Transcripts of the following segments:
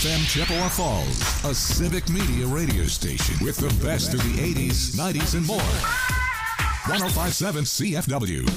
FM Chippewa Falls, a civic media radio station with the best of the 80s, 90s, and more. 105.7 CFW.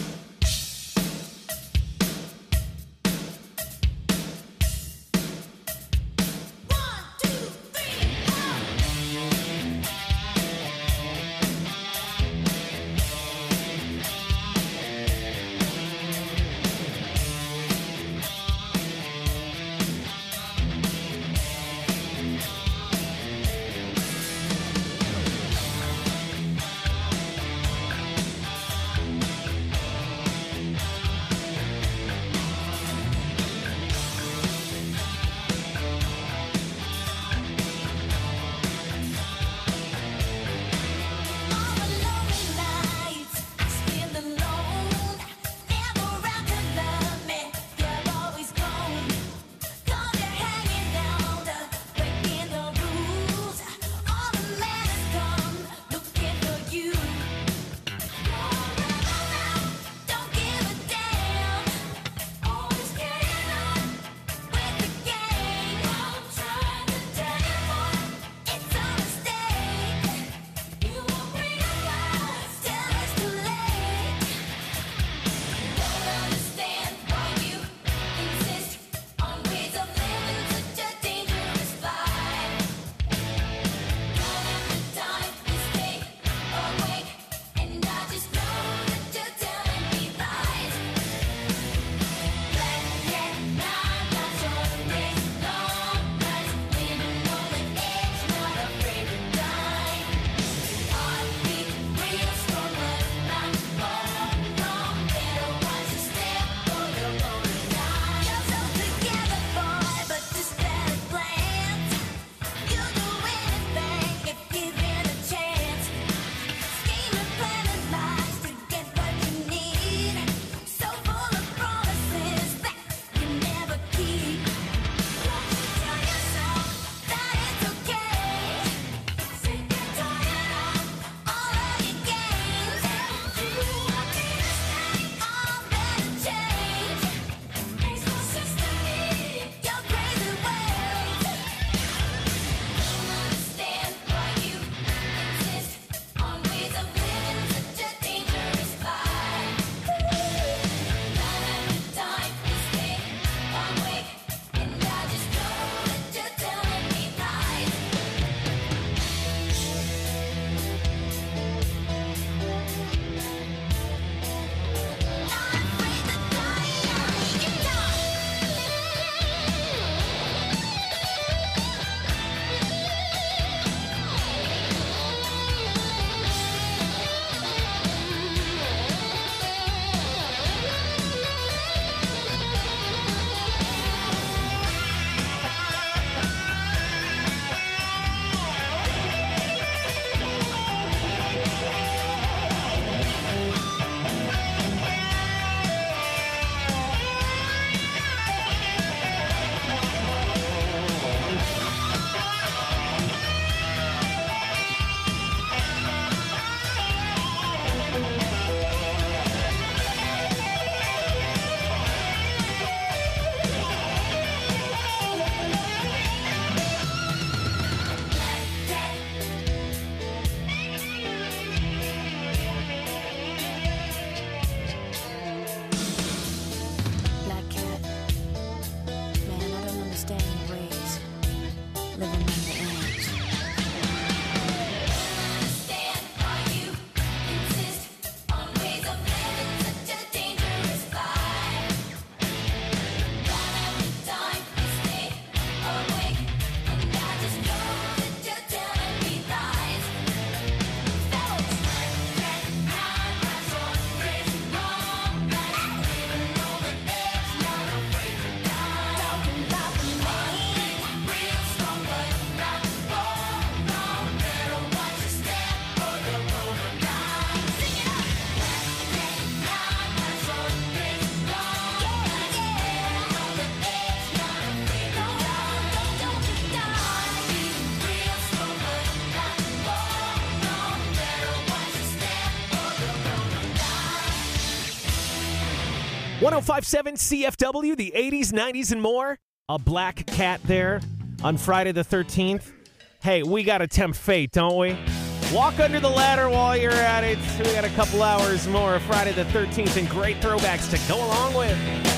.105.7 CFW, the 80s, 90s, and more. A Black Cat there on Friday the 13th. Hey, we got to tempt fate, don't we? Walk under the ladder while you're at it. We got a couple hours more of Friday the 13th and great throwbacks to go along with.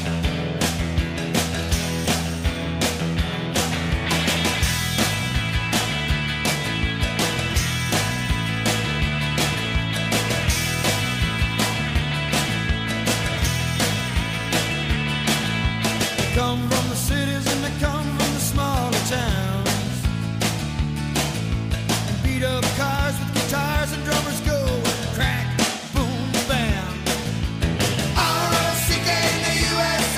Come from the cities and they come from the smaller towns. Beat up cars with guitars and drummers go and crack, boom, bam. R-O-C-K in the USA.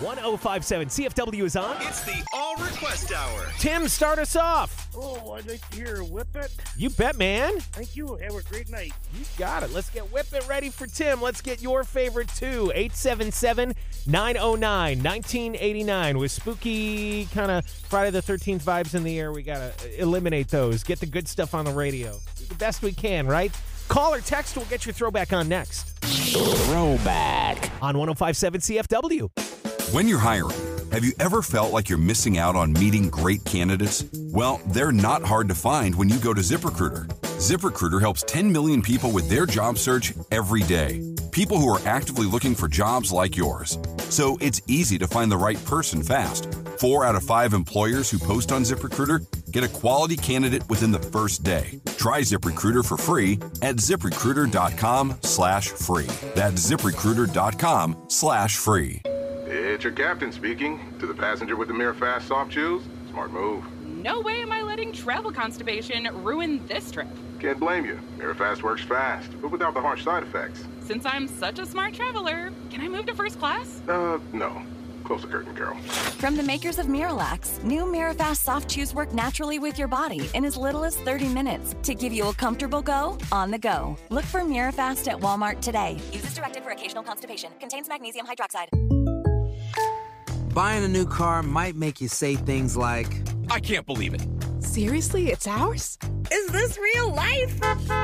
1057 CFW is on. It's the All Request Hour. Tim, start us off. Oh, I'd like to hear Whip It. You bet, man. Thank you. Have a great night. You got it. Let's get Whip It ready for Tim. Let's get your favorite too. 877-909-1989. With spooky kind of Friday the 13th vibes in the air, we got to eliminate those. Get the good stuff on the radio. Do the best we can, right? Call or text. We'll get your throwback on next. Throwback on 1057 CFW. When you're hiring, have you ever felt like you're missing out on meeting great candidates? Well, they're not hard to find when you go to ZipRecruiter. ZipRecruiter helps 10 million people with their job search every day. People who are actively looking for jobs like yours. So it's easy to find the right person fast. 4 out of 5 employers who post on ZipRecruiter get a quality candidate within the first day. Try ZipRecruiter for free at ZipRecruiter.com/free. That's ZipRecruiter.com/free. It's your captain speaking. To the passenger with the Mirror Fast soft chews, smart move. No way am I letting travel constipation ruin this trip. Can't blame you. Mirror Fast works fast, but without the harsh side effects. Since I'm such a smart traveler, can I move to first class? No. Close the curtain, Carol. From the makers of Miralax, new Mirafast soft chews work naturally with your body in as little as 30 minutes to give you a comfortable go on the go. Look for Mirafast at Walmart today. Use as directed for occasional constipation. Contains magnesium hydroxide. Buying a new car might make you say things like, I can't believe it. Seriously, it's ours? Is this real life?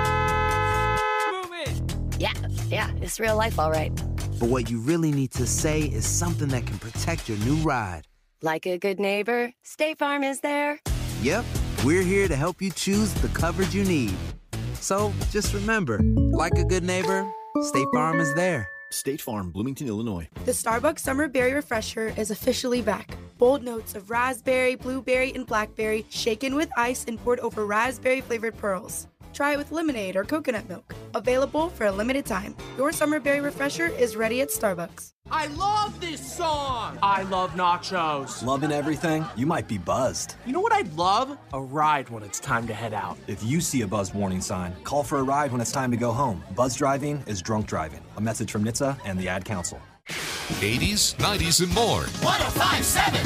Move it! Yeah, it's real life, all right. but what you really need to say is something that can protect your new ride. Like a good neighbor, State Farm is there. Yep, we're here to help you choose the coverage you need. So just remember, like a good neighbor, State Farm is there. State Farm, Bloomington, Illinois. The Starbucks Summer Berry Refresher is officially back. Bold notes of raspberry, blueberry, and blackberry shaken with ice and poured over raspberry-flavored pearls. Try it with lemonade or coconut milk. Available for a limited time. Your Summer Berry Refresher is ready at Starbucks. I love this song! I love nachos. Loving everything? You might be buzzed. You know what I'd love? A ride when it's time to head out. If you see a buzz warning sign, call for a ride when it's time to go home. Buzz driving is drunk driving. A message from NHTSA and the Ad Council. 80s, 90s, and more. 1057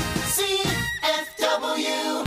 CFW.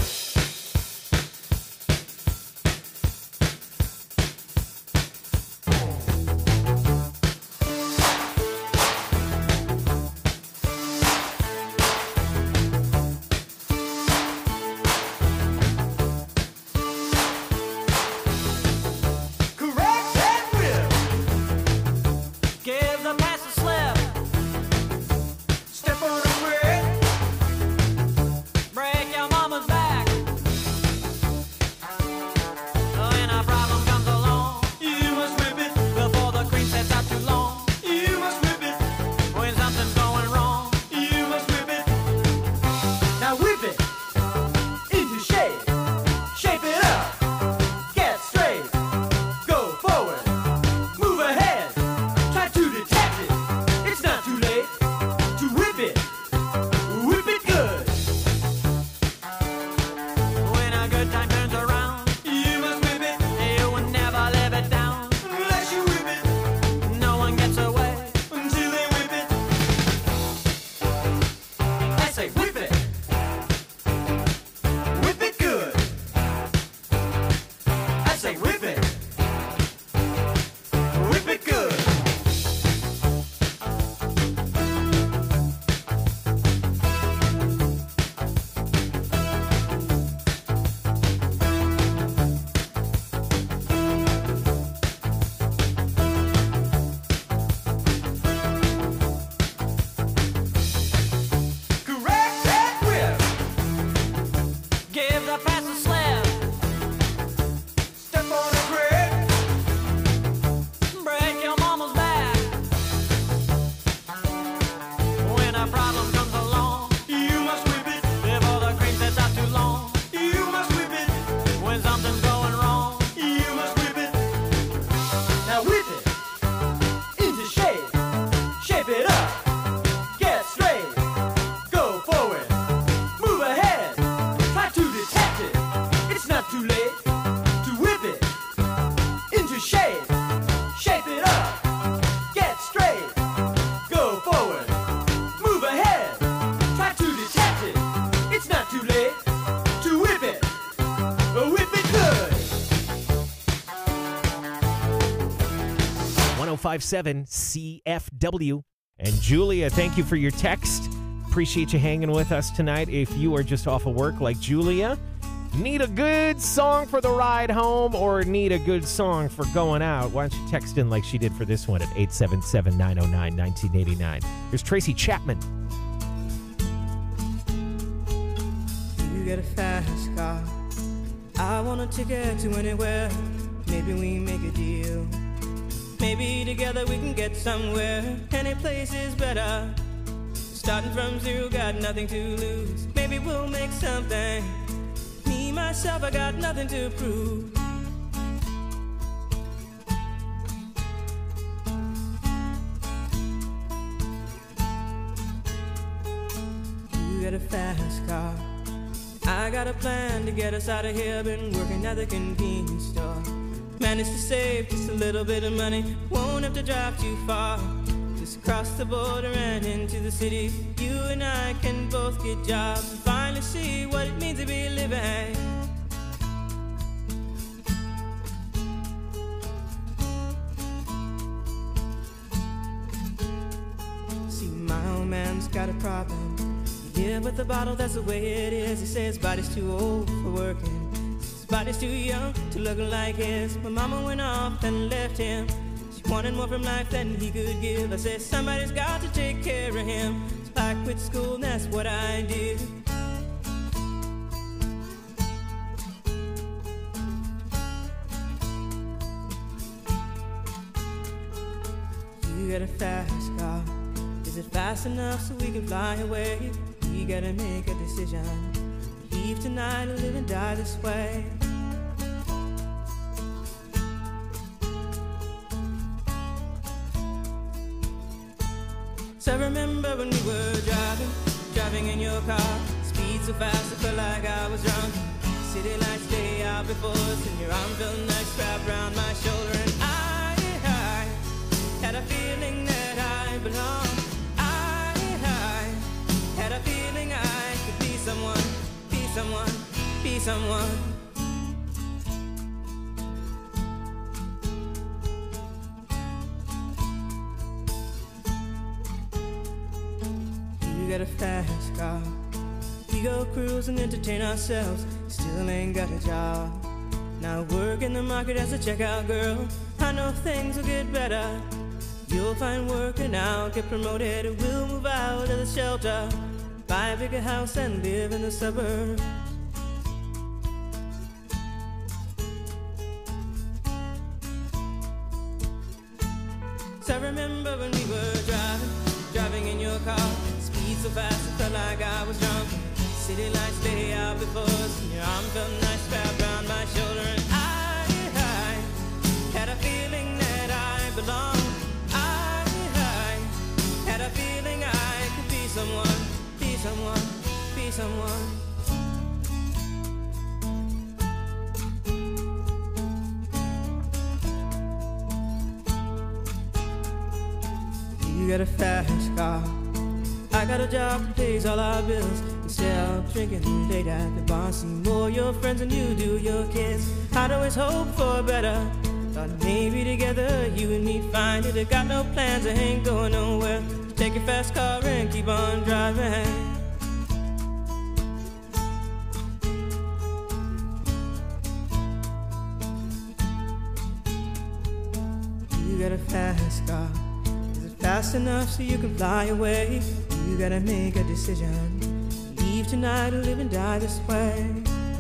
1057 CFW. And Julia, thank you for your text. Appreciate you hanging with us tonight. If you are just off of work like Julia, need a good song for the ride home or need a good song for going out, why don't you text in like she did for this one at 877-909-1989. Here's Tracy Chapman. You get a fast car. I want a ticket to anywhere. Maybe we make a deal. Maybe together we can get somewhere. Any place is better. Starting from zero, got nothing to lose. Maybe we'll make something. Me, myself, I got nothing to prove. You got a fast car. I got a plan to get us out of here. Been working at the convenience store. Managed to save just a little bit of money. Won't have to drive too far. Just cross the border and into the city. You and I can both get jobs and finally see what it means to be living. See, my old man's got a problem. Yeah, but the bottle, that's the way it is. He says his body's too old for working. His body's too young to look like his. My mama went off and left him. Wanted more from life than he could give. I said somebody's got to take care of him. So I quit school and that's what I did. You got a fast car. Is it fast enough so we can fly away? We gotta make a decision. Leave tonight or live and die this way. So I remember when we were driving in your car. Speed so fast I felt like I was drunk. City lights day out before us, and your arm felt nice wrapped around my shoulder. And I had a feeling that I belonged. I had a feeling I could be someone, be someone, be someone. You got a fast car. We go cruise and entertain ourselves. Still ain't got a job. Now work in the market as a checkout girl. I know things will get better. You'll find work and I'll get promoted. We'll move out of the shelter, buy a bigger house and live in the suburbs. So I remember when we were driving in your car. Speed so fast it felt like I was drunk. City lights lay out before us, and your arm felt nice wrapped around my shoulder. And I had a feeling that I belonged. I had a feeling I could be someone, be someone, be someone. You got a fast car. I got a job that pays all our bills. Instead of drinking late at the bar, see more your friends than you do your kids. I'd always hope for better. Thought maybe together you and me find it. I got no plans, I ain't going nowhere. Take your fast car and keep on driving. You got a fast car. Fast enough so you can fly away. You gotta make a decision. Leave tonight or live and die this way.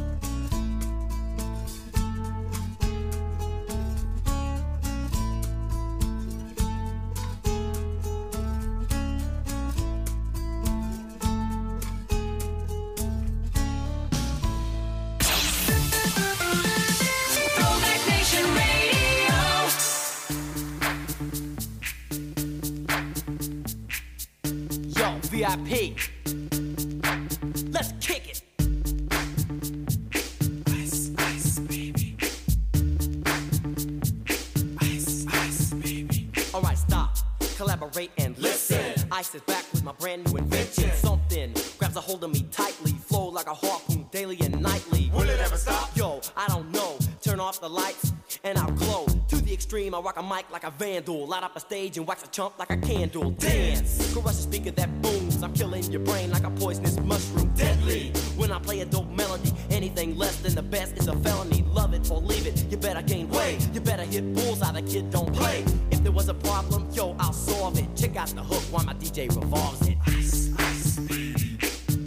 VIP. Let's kick it. Ice, ice, baby. Ice, ice, baby. Alright, stop, collaborate and listen. Ice is back with my brand new invention. Something grabs a hold of me tightly, flow like a harpoon daily and nightly. Will it ever stop? Yo, I don't know. Turn off the lights and I'll glow. To the extreme, I rock a mic like a vandal. Light up a stage and wax a chump like a candle. Dance, crush a speaker that booms. I'm killing your brain like a poisonous mushroom. Deadly, when I play a dope melody. Anything less than the best is a felony. Love it or leave it, you better gain weight. You better hit bullseye, the kid don't play. If there was a problem, yo, I'll solve it. Check out the hook while my DJ revolves it. Ice, ice, baby.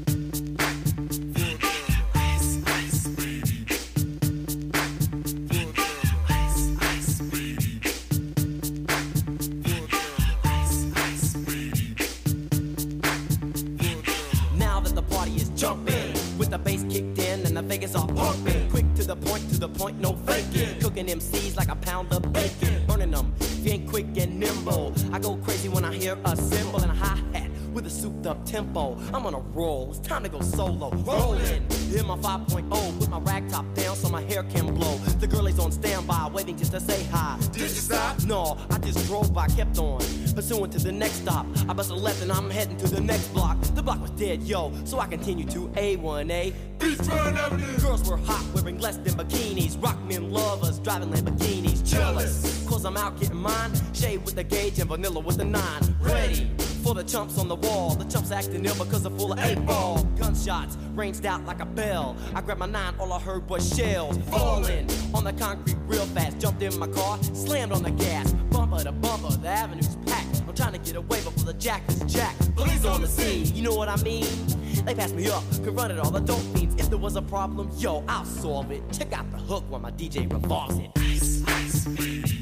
Vegas all pumping, quick to the point, no faking. Cooking MCs like a pound of bacon, burning them. If you ain't quick and nimble, I go crazy when I hear a cymbal and a hi-hat with a souped-up tempo. I'm on a roll, it's time to go solo. Rolling, hit my 5.0, put my rag top down so my hair can blow. The girl is on standby, waiting just to say hi. Did you stop? No, I just drove by, kept on, pursuing to the next stop. I bust a left and I'm heading to the next block. The block was dead, yo, so I continue to A1A. Beachfront Avenue. Girls were hot, wearing less than bikinis. Rock men lovers, driving Lamborghinis. Jealous, cause I'm out getting mine. Shade with the gauge and vanilla with the 9. Ready for the chumps on the wall. The chumps acting ill because they're full of 8-ball. Gunshots ranged out like a bell. I grabbed my 9, all I heard was shells falling on the concrete real fast. Jumped in my car, slammed on the gas. Bumper to bumper, the avenue's packed. I'm trying to get away before the jack is jacked. Police on the scene, you know what I mean? They passed me up, could run it all, the dope fiends. If there was a problem, yo, I'll solve it. Check out the hook while my DJ revolves it. Ice, ice, baby.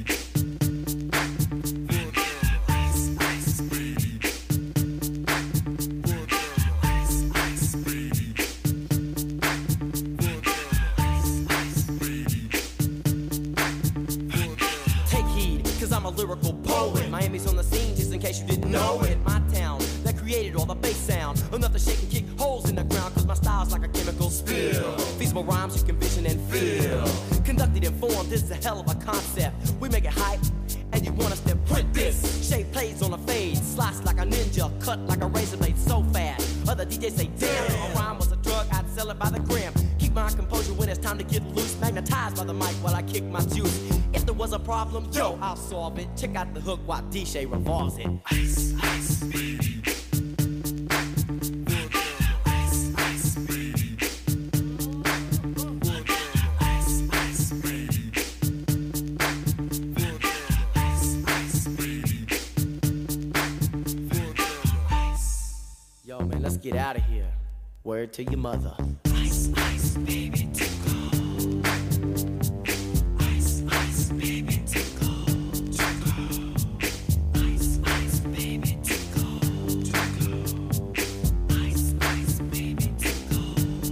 Lyrical poet. Miami's on the scene, just in case you didn't know it. My town that created all the bass sound, enough to shake and kick holes in the ground. Cause my style's like a chemical spill. Feasible rhymes you can vision and feel. Conducted in form, this is a hell of a concept. We make it hype, and you want us to print this. Shape plays on a fade, slice like a ninja, cut like a razor blade so fast. Other DJs say, damn, if a rhyme was a drug, I'd sell it by the gram. Keep my composure when it's time to get loose. Magnetized by the mic while I kick my juice. If there was a problem, yo, I'll solve it. Check out the hook while DJ revolves it. Ice, ice, baby. Ice, ice, baby. Ice, ice, baby. Ice, ice, baby. Yo, man, let's get out of here. Word to your mother. Ice, ice, baby, tickle. Ice, ice, baby, tickle. Ice, ice, baby, tickle. Ice, ice, baby, tickle.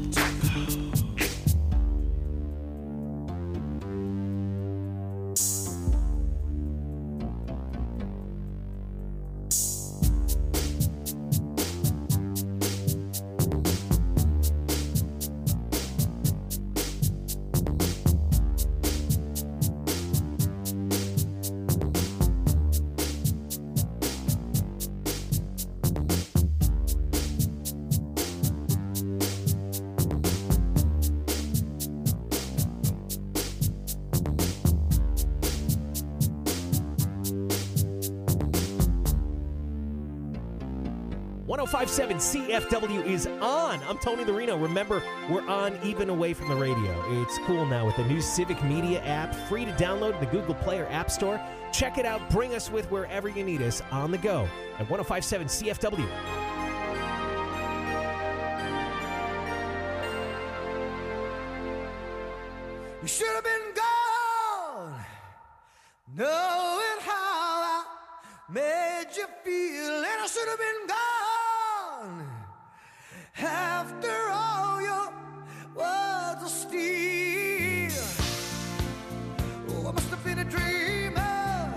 .5.7 CFW is on. I'm Tony the Reno. Remember, we're on even away from the radio. It's cool now with the new Civic Media app, free to download in the Google Play or App Store. Check it out. Bring us with wherever you need us on the go at 105.7 CFW. You should have been gone, knowing how I made you feel, and I should have been gone after all your words of steel. Oh, I must have been a dreamer,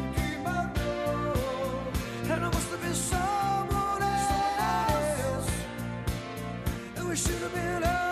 and I must have been someone else, and we should have been over.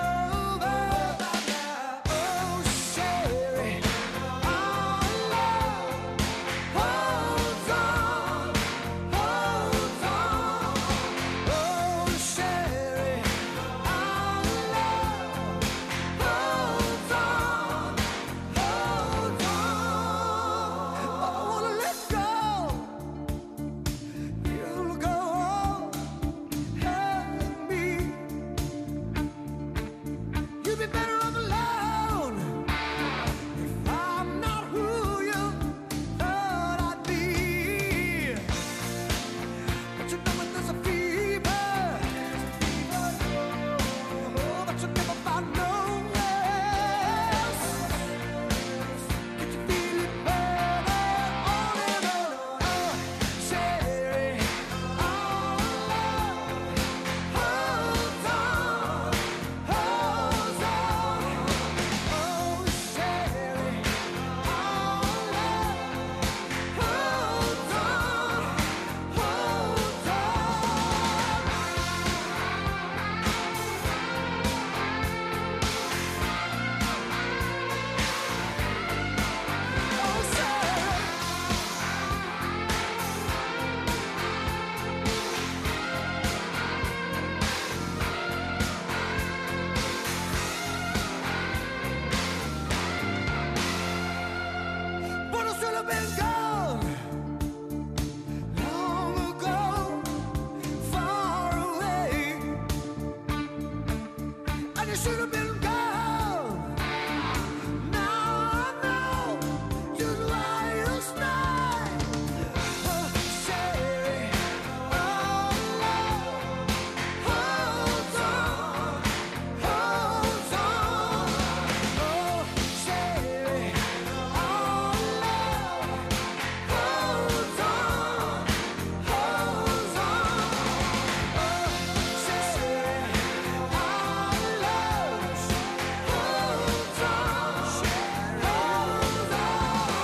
should have been gone. Now I know just why you stayed. Oh, Sherry, oh, love, hold on, hold on. Oh, Sherry, oh, love, hold on, hold on. Oh, Sherry, oh, love, hold on, hold on.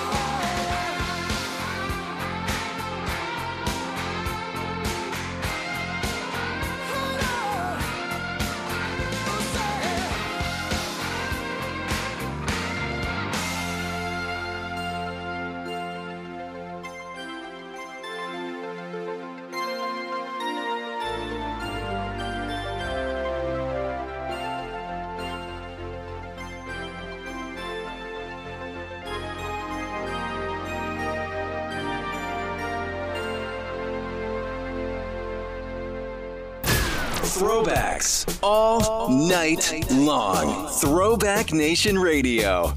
Throwbacks all night long. Throwback Nation Radio.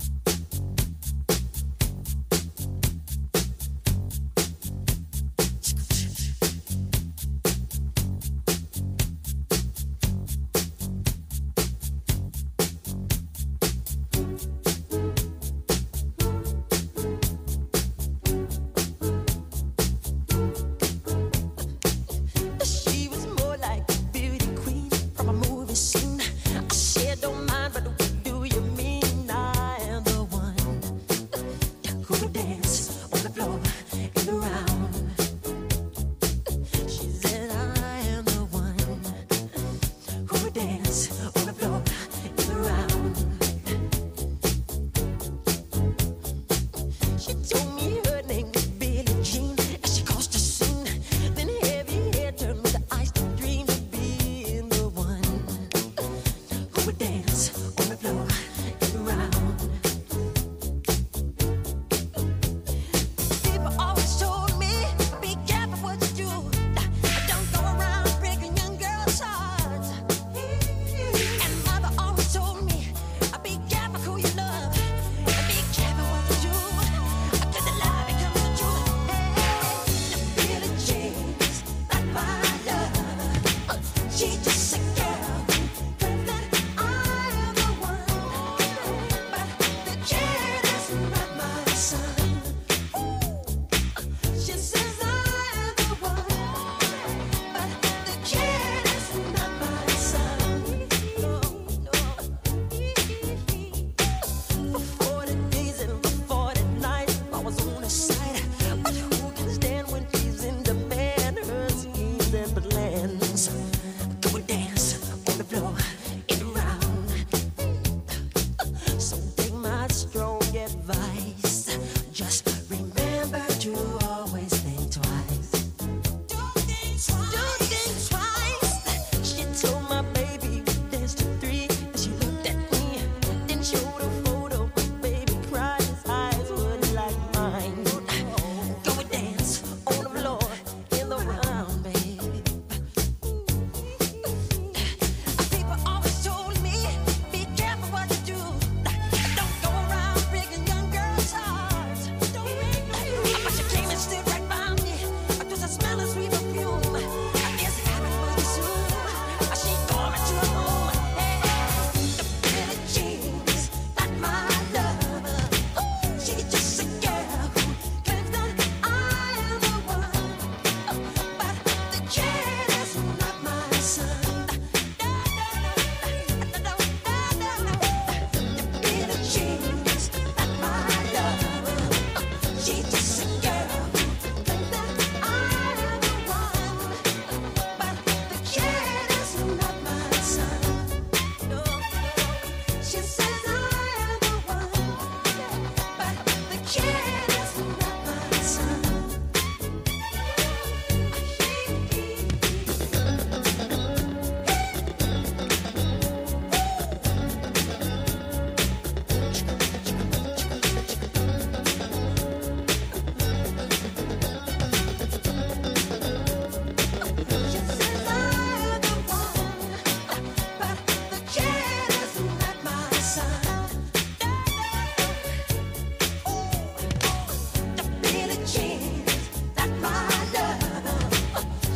She was more like a beauty queen from a movie scene. I said, don't mind, but what do you mean? I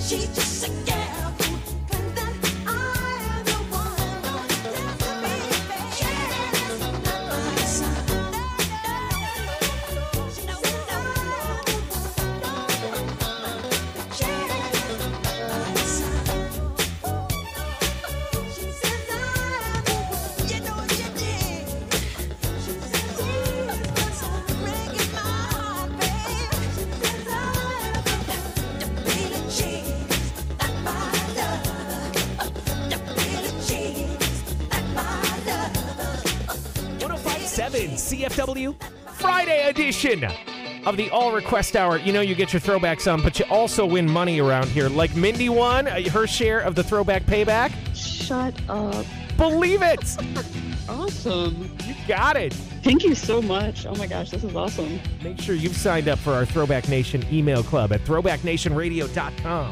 CFW Friday edition of the All Request Hour. You know you get your throwbacks on, but you also win money around here. Like Mindy won her share of the throwback payback. Shut up. Believe it. Awesome. You got it. Thank you so much. Oh my gosh, this is awesome. Make sure you've signed up for our Throwback Nation email club at throwbacknationradio.com.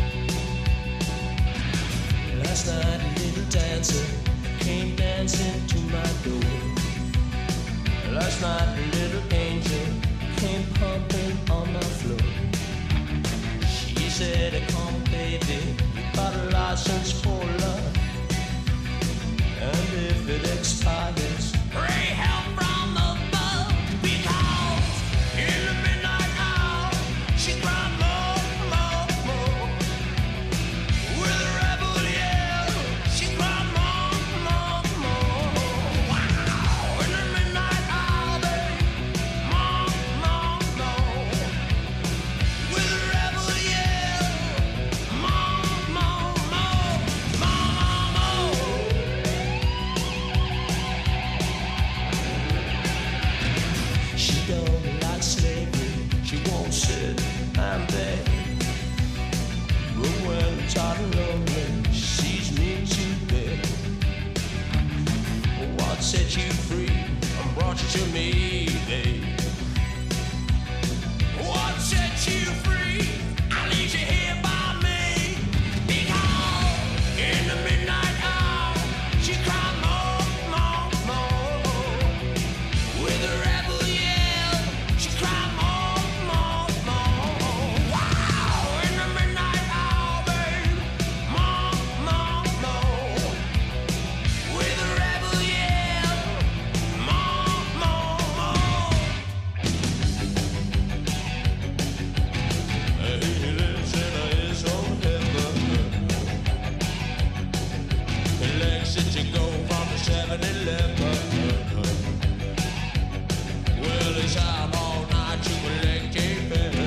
Last night a little dancer came dancing to my door. Last night a little angel came pumping on my floor. She said, come baby, you got a license for love. And if it expires, pray help from above. Because in the midnight hour, she cried more, more, more. With a rebel yell, she cried more, more, more. Wow, in the midnight hour, babe, more, more, more. With a rebel yell, more, more, more, more, more. She don't like slavery, she won't sit and beg. But when I'm tired and lonely, she sees me to bed. What set you free and brought you to me, babe? What set you free? I leave you here by me. Because in the midnight hour, she cried more, more, more. With a rebel yell, she cried more, more, more. Wow, in the midnight hour, babe, more, more, more. With a rebel yell, more, more, more. He lives in his own heaven. He likes it to go from the 7-Eleven. Well, it's out all night to collect a bill.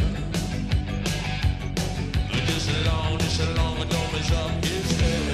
Just as long as don't mess up his head.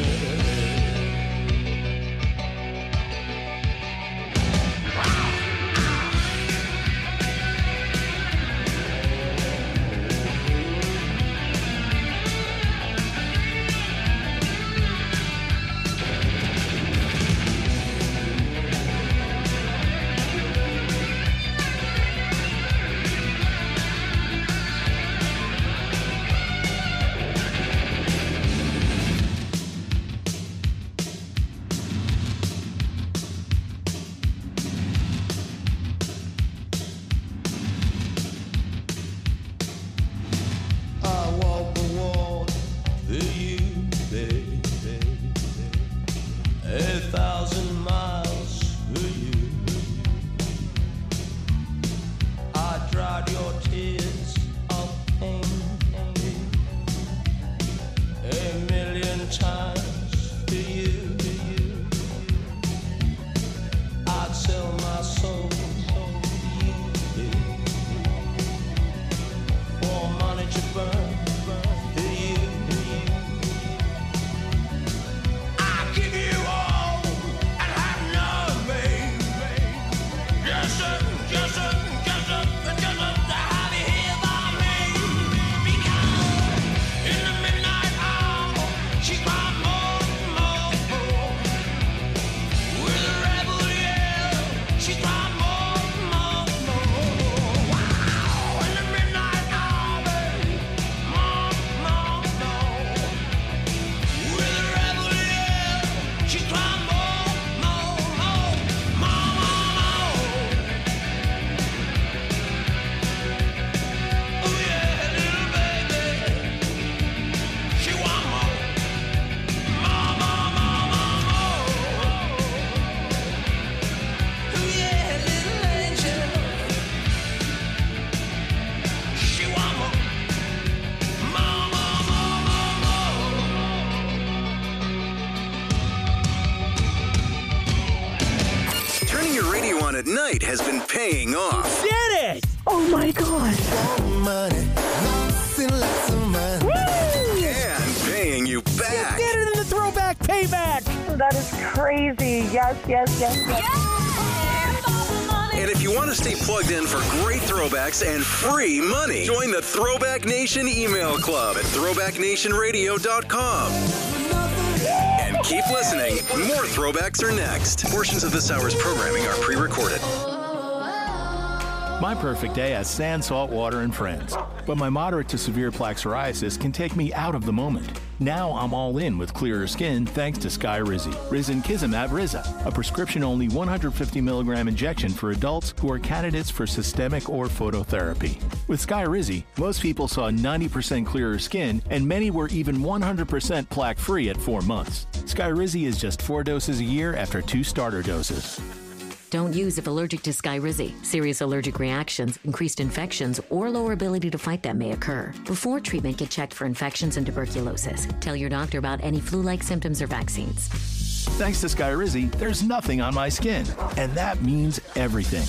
at night has been paying off. Did it! Oh my God. And paying you back. You did it in the throwback payback. That is crazy. Yes. And if you want to stay plugged in for great throwbacks and free money, join the Throwback Nation email club at throwbacknationradio.com. And keep listening. More throwbacks are next. Portions of this hour's programming are pre-recorded. My perfect day has sand, salt water, and friends. But my moderate to severe plaque psoriasis can take me out of the moment. Now I'm all in with clearer skin thanks to Skyrizi. Risankizumab Riza, a prescription-only 150 milligram injection for adults who are candidates for systemic or phototherapy. With Skyrizi, most people saw 90% clearer skin, and many were even 100% plaque-free at 4 months. Skyrizi is just 4 doses a year after 2 starter doses. Don't use if allergic to Skyrizi. Serious allergic reactions, increased infections, or lower ability to fight them may occur. Before treatment, get checked for infections and tuberculosis. Tell your doctor about any flu-like symptoms or vaccines. Thanks to Skyrizi, there's nothing on my skin, and that means everything.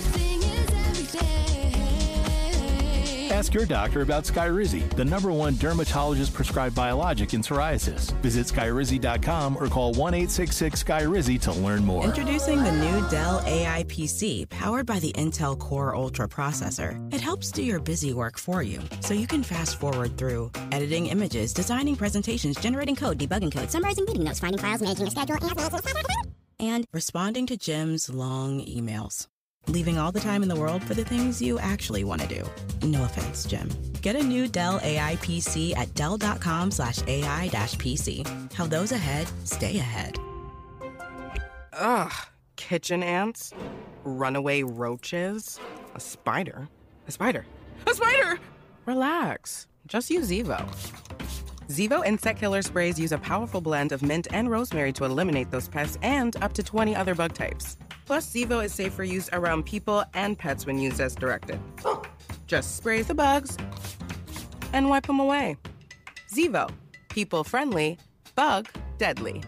Ask your doctor about Skyrizi, the #1 dermatologist-prescribed biologic in psoriasis. Visit Skyrizi.com or call 1-866-SKYRIZI to learn more. Introducing the new Dell AI PC, powered by the Intel Core Ultra processor. It helps do your busy work for you, so you can fast forward through editing images, designing presentations, generating code, debugging code, summarizing meeting notes, finding files, managing a schedule, and responding to Jim's long emails. Leaving all the time in the world for the things you actually want to do. No offense, Jim. Get a new Dell AI PC at Dell.com/AI-PC. How those ahead stay ahead. Ugh. Kitchen ants? Runaway roaches? A spider? A spider? A spider! Relax. Just use Zevo. Zevo insect killer sprays use a powerful blend of mint and rosemary to eliminate those pests and up to 20 other bug types. Plus, Zevo is safe for use around people and pets when used as directed. Just spray the bugs and wipe them away. Zevo. People friendly, bug deadly.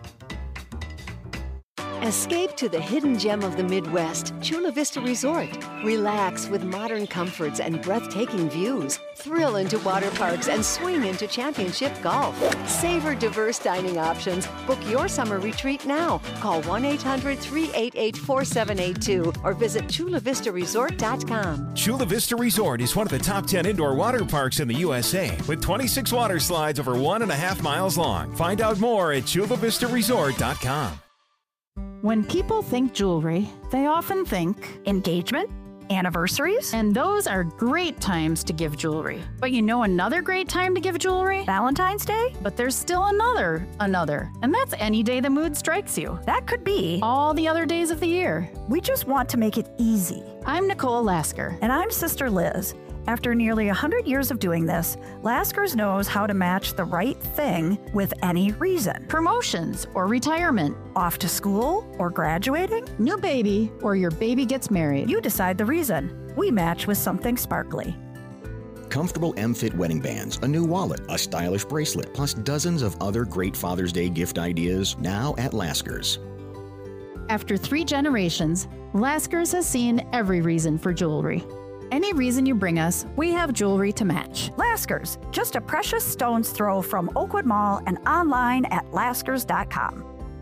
Escape to the hidden gem of the Midwest, Chula Vista Resort. Relax with modern comforts and breathtaking views. Thrill into water parks and swing into championship golf. Savor diverse dining options. Book your summer retreat now. Call 1-800-388-4782 or visit ChulaVistaResort.com. Chula Vista Resort is one of the top 10 indoor water parks in the USA with 26 water slides over 1.5 miles long. Find out more at ChulaVistaResort.com. When people think jewelry, they often think engagement, anniversaries, and those are great times to give jewelry. But you know another great time to give jewelry? Valentine's Day? But there's still another, and that's any day the mood strikes you. That could be all the other days of the year. We just want to make it easy. I'm Nicole Lasker. And I'm Sister Liz. After nearly 100 years of doing this, Laskers knows how to match the right thing with any reason. Promotions or retirement. Off to school or graduating. New baby or your baby gets married. You decide the reason. We match with something sparkly. Comfortable M-Fit wedding bands, a new wallet, a stylish bracelet, plus dozens of other great Father's Day gift ideas now at Laskers. After 3 generations, Laskers has seen every reason for jewelry. Any reason you bring us, we have jewelry to match. Laskers, just a precious stone's throw from Oakwood Mall and online at Laskers.com.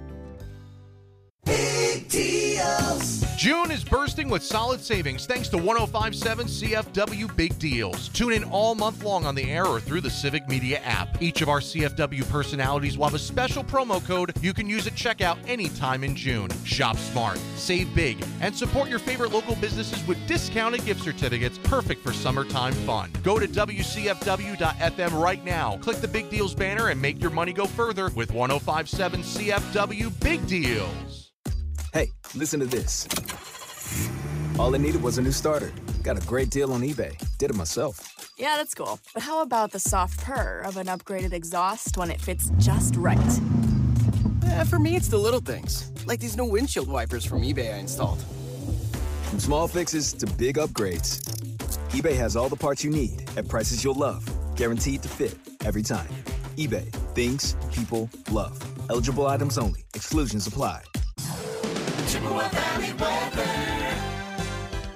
Big deals. June is bursting with solid savings thanks to 105.7 CFW Big Deals. Tune in all month long on the air or through the Civic Media app. Each of our CFW personalities will have a special promo code you can use at checkout anytime in June. Shop smart, save big, and support your favorite local businesses with discounted gift certificates perfect for summertime fun. Go to WCFW.FM right now. Click the Big Deals banner and make your money go further with 105.7 CFW Big Deals. Hey, listen to this. All I needed was a new starter. Got a great deal on eBay. Did it myself. Yeah, that's cool. But how about the soft purr of an upgraded exhaust when it fits just right? For me, it's the little things, like these new windshield wipers from eBay I installed. From small fixes to big upgrades, eBay has all the parts you need at prices you'll love. Guaranteed to fit every time. eBay. Things people love. Eligible items only. Exclusions apply. Chippewa Valley weather.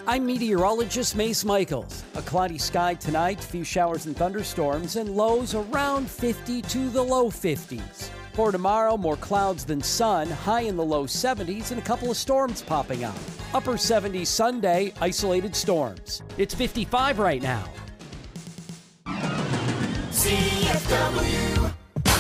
I'm meteorologist Mace Michaels. A cloudy sky tonight, few showers and thunderstorms, and lows around 50 to the low 50s. For tomorrow, more clouds than sun, high in the low 70s, and a couple of storms popping up. Upper 70s Sunday, isolated storms. It's 55 right now. CFW.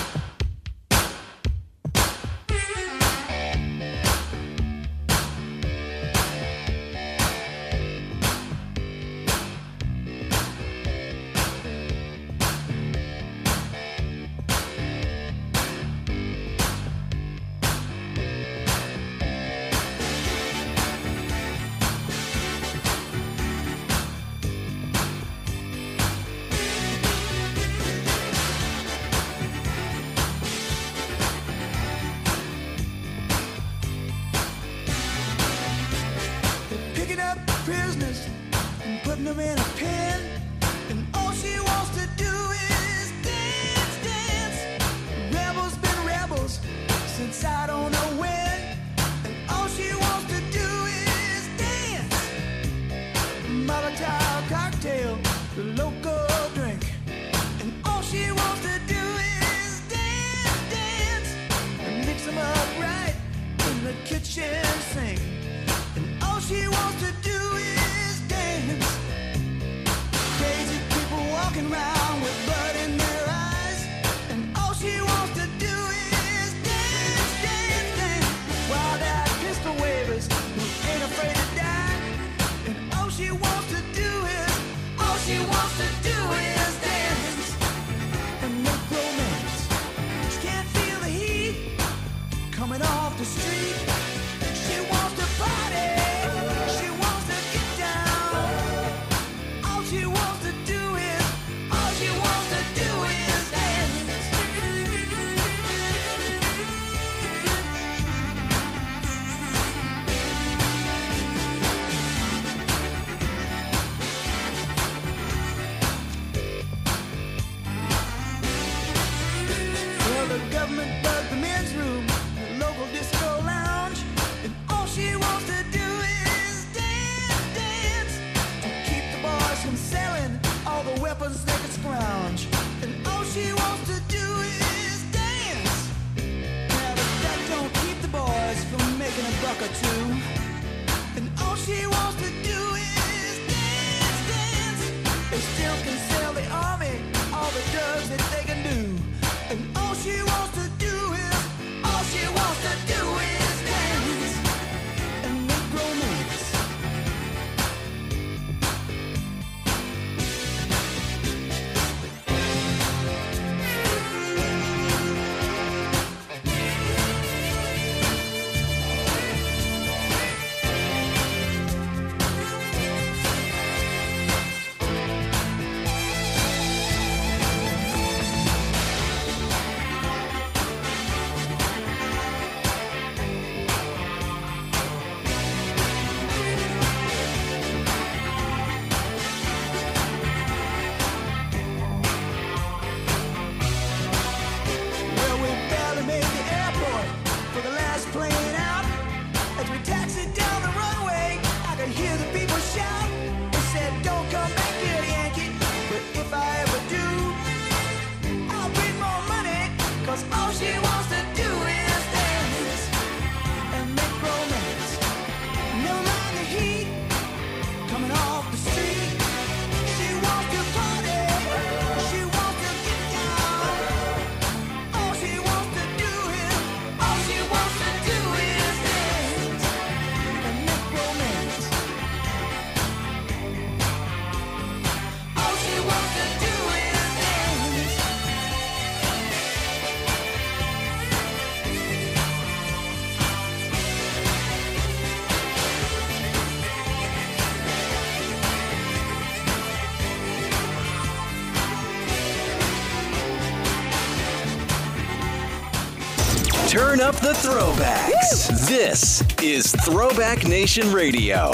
Turn up the throwbacks. Woo! This is Throwback Nation Radio.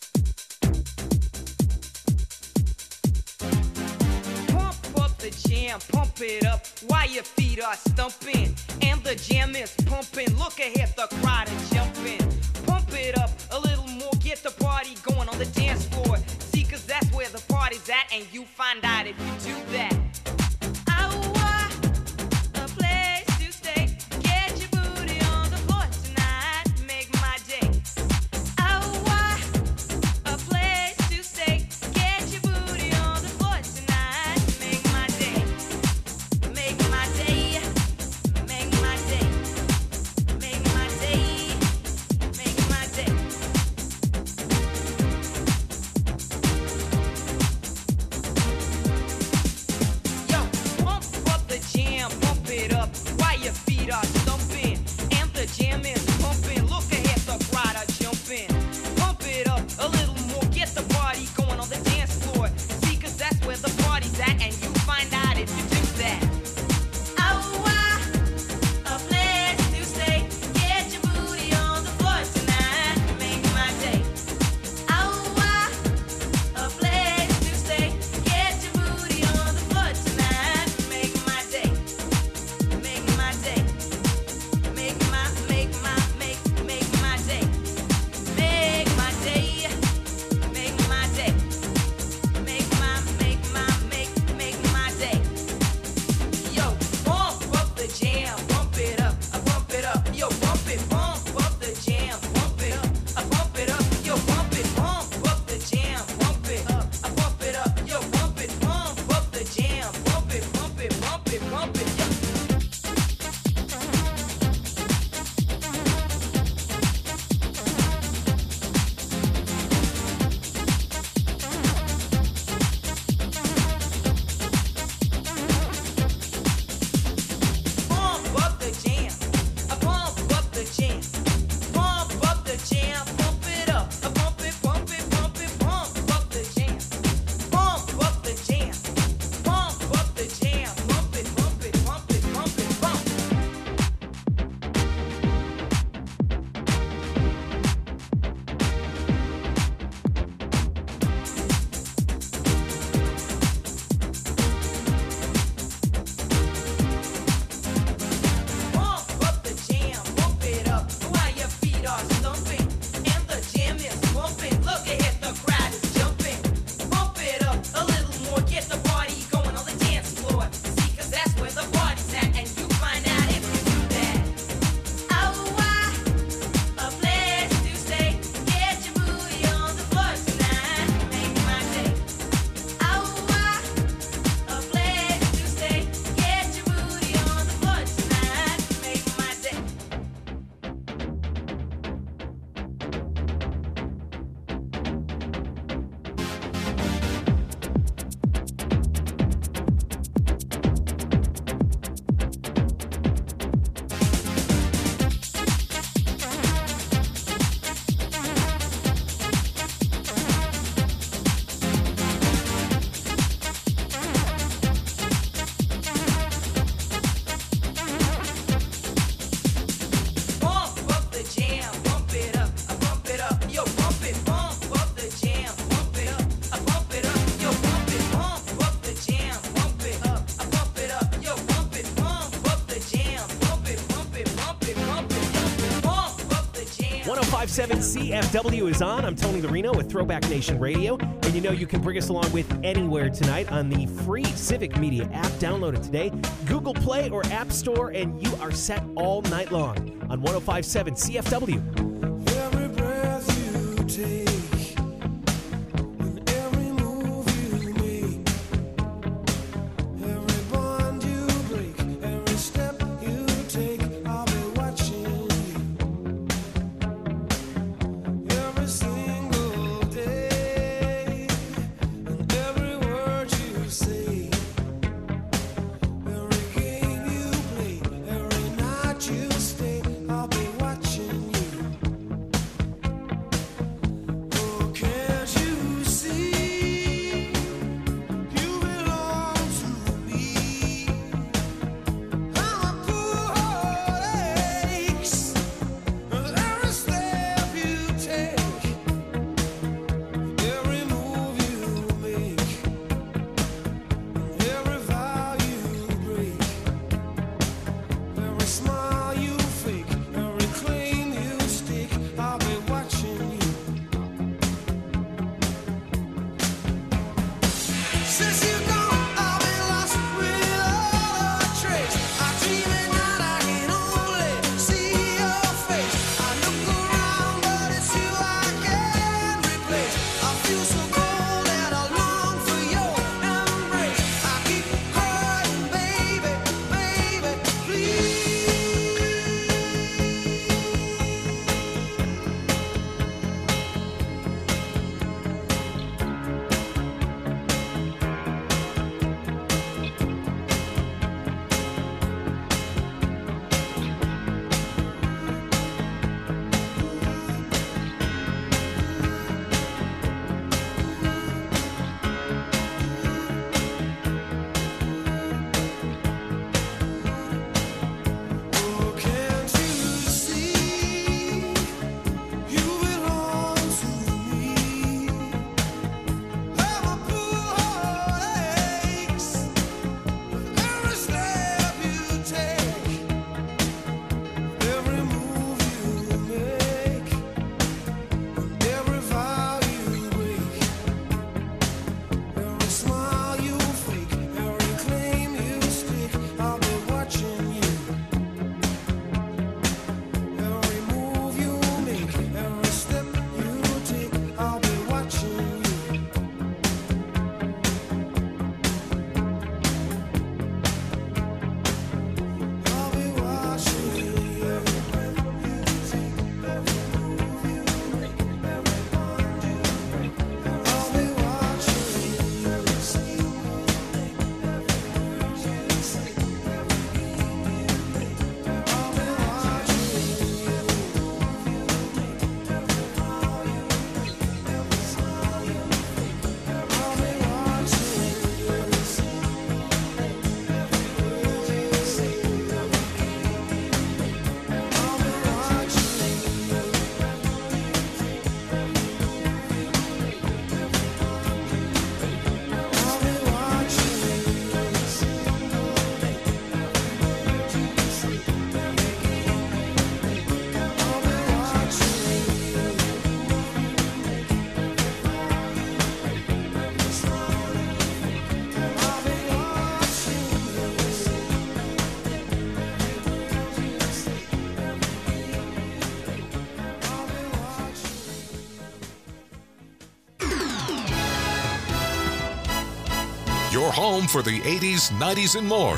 Pump up the jam. jam, pump it up while your feet are stumping. And the jam is pumping, look ahead, the crowd is jumping. Pump it up a little more, get the party going on the dance floor. See, cause that's where the party's at, and you find out if you do that. A place to stay, get your booty on the floor tonight, make my day. A place to stay, get your booty on the floor tonight, make my day. Make my day, make my day, make my day, make my day. Yo, pump up the jam, pump it up while your feet are stumping. And the jam is pumping, look ahead, the crowd are jumping. Pump it up a little more, get the party going on the dance floor. See, cause that's where the party's at, and you find out if you do that. A place to stay, get your booty on the floor tonight, make my day. A place to stay, get your booty on the floor tonight, make my day. Make my day. Make my day. Make my day. Make my day. Make my day. Make my day. Yo, pump up the jam, pump it up, pump it up. Yo, pump it, pump up the jam, pump it up, pump it up. Yo, pump it, pump up the jam, pump it up, pump it up. Yo, pump it, pump up the jam, pump it, pump it, pump it, pump it. Yo. Pump up the jam, pump up the jam, pump up the jam, pump it up, pump it, pump it, pump it, pump up the jam, pump up the jam, pump up the jam, pump it, pump it, pump it, pump it, pump. Pump up the jam, pump it up while your feet are stumping. And the jam is pumping, look ahead, the crowd is jumping. Pump it up a little more, get the party going on the dance floor. See, cause that's where the party's at, and you find out if you do that. A place to stay, get your booty on the floor tonight, make my day. A place to stay, get your booty on the floor tonight, make my day. Pump up the jam, pump it up, pump it up. Yo, pump it, pump up the jam, pump it up, pump it up. Yo, pump it, pump up the jam, pump it up, pump it up. Yo, pump it, pump up the jam, pump it, pump it, pump it, pump it, pump up the jam. 105.7 CFW is on. I'm Tony Larino with Throwback Nation Radio. And you know you can bring us along with anywhere tonight on the free Civic Media app. Download it today. Google Play or App Store, and you are set all night long on 105.7 CFW. Every breath you take, and every move you make, every bond you break, every step you take, I'll be watching you. Every single day, and every word you say, every game you play, every night you stay, I'll be watching you. Your home for the 80s, 90s, and more.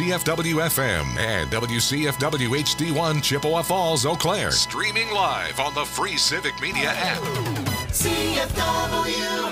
WCFW-FM and WCFW HD1 Chippewa Falls, Eau Claire. Streaming live on the free Civic Media app. CFW.